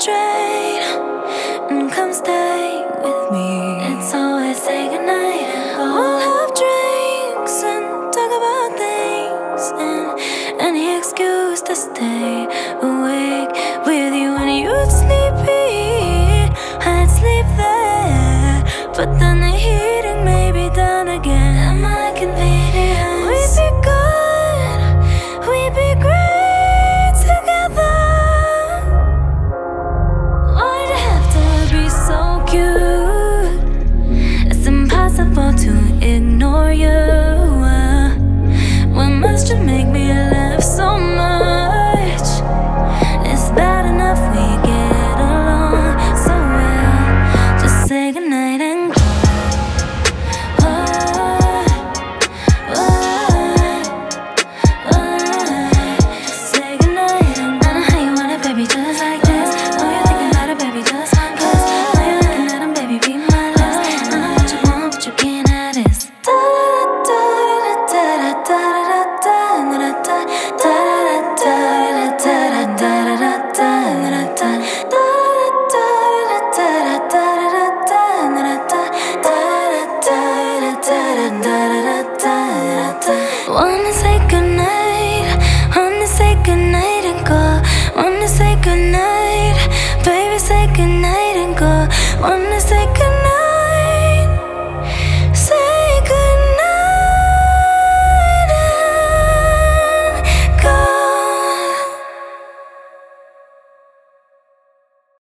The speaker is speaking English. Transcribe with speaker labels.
Speaker 1: straight and come stay with me. It's always say goodnight and go. We'll have drinks and talk about things and any excuse to stay awake with you. When you'd sleepy, I'd sleep there, but then the heating may be done again. Am I convenient? We'd be good, we'd be great together. Why'd you have to be so cute? It's impossible to ignore you. What must you make me laugh so much? It's bad enough we get along so well. Just say goodnight and go. Say goodnight and go. I know how you want it, baby, just like this. Know you're thinking about it, baby, just like this. Know you're looking at him, baby, be my list. I know what you want, but you can't have this. Wanna say goodnight, wanna say goodnight and go. Wanna say goodnight, baby, say goodnight and go. Wanna